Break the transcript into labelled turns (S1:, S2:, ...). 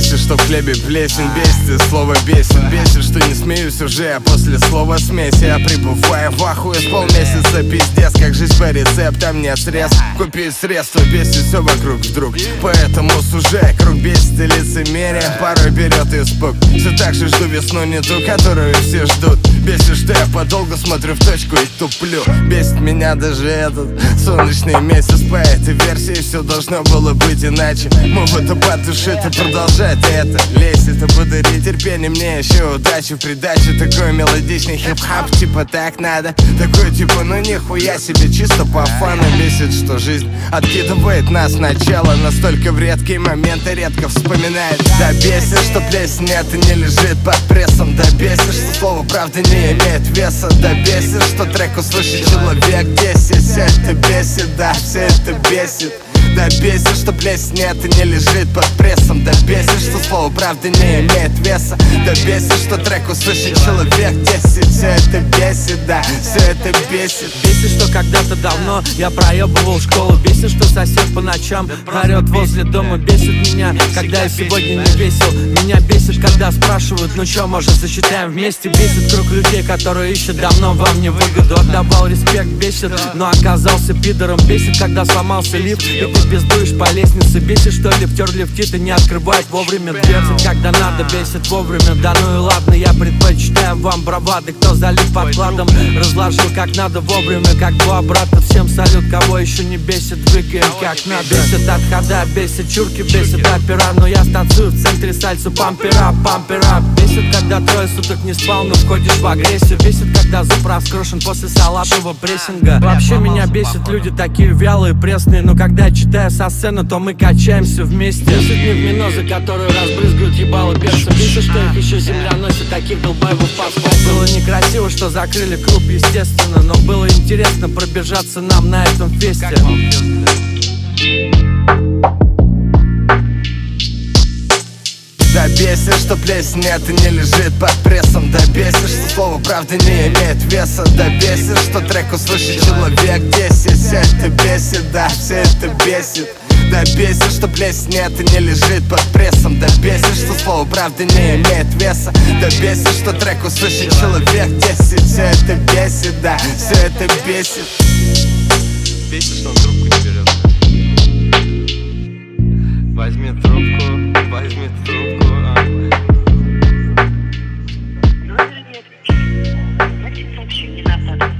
S1: Бесит, что в хлебе плесень, бесит и слово бесит. Бесит, что не смеюсь уже, а после слова смесь я пребываю в ахуе с полмесяца. Пиздец, как жизнь по рецептам, нет средств купить средства. Бесит все вокруг вдруг, поэтому сужай круг. Бесит и лицемерие, порой берет испуг. Все так же жду весну, не ту, которую все ждут. Бесит, что я подолгу смотрю в точку и туплю. Бесит меня даже этот солнечный месяц. По этой версии все должно было быть иначе. Мой водопад душит и продолжает это лезет. И подари терпение мне еще удачи в придаче. Такой мелодичный хип-хап, типа так надо. Такой типа ну нихуя себе, чисто по фану. Бесит, что жизнь откидывает нас сначала. Настолько в редкие моменты редко вспоминает. Да бесит, что плесень это не лежит под прессом. Да бесит, что слово правды не имеет веса. Да бесит, что трек услышит человек 10. Все это бесит, да, все это бесит. Да бесит, что плесень это не лежит под прессом. Да бесит, что слово правды не имеет веса. Да бесит, что трек услышит человек 10. Все это бесит, да, все это бесит.
S2: Бесит, что когда-то давно я проебывал школу. Бесит, что сосед по ночам орет возле дома. Бесит меня, когда я сегодня не весел. Меня бесит, когда спрашивают, ну чё, может засчитаем вместе. Бесит круг людей, которые ищут давно вам не выгоду. Отдавал респект, бесит, но оказался пидором. Бесит, когда сломался лифт и ты пиздуешь по лестнице. Бесит, что лифтер лифтит и не открывает вовремя дверцы, когда надо. Бесит вовремя, да ну и ладно, я предпочитаю вам бравады. Кто залит подкладом, разложил как надо вовремя, как два брата. Всем салют, кого еще не бесит, двигаем как надо. Бесит от хода, бесит чурки, бесит опера. Но я станцую в центре сальсу пампера, пампера. Бесит, когда трое суток не спал, но входишь в агрессию. Бесит, когда зуб раскрошен после салатового прессинга. Вообще меня бесит люди такие вялые, пресные. Но когда я читаю со сцены, то мы качаемся вместе. Бесит мифминозы, которые разбрызгивают ебало перцем. Бесит, что их еще земля носит, таких долбаевых паспорт. Было некрасиво, что закрыли клуб, естественно. Но было интересно пробежаться нам на этом фесте.
S1: Да бесит, что плесень это не лежит под прессом. Да бесит, что слово правды не имеет веса. Да бесит, что трек услышит человек 10. Все это бесит, да, все это бесит. Да бесит, что плесень это не лежит под прессом. Да бесит, что слово правды не имеет веса. Да бесит, что трек услышит человек 10. Все это бесит, да, все это бесит.
S3: Бесит, что он трубку не берет. Возьми трубку, возьми трубку.
S4: Номер не отвечает. Значит, сообщение на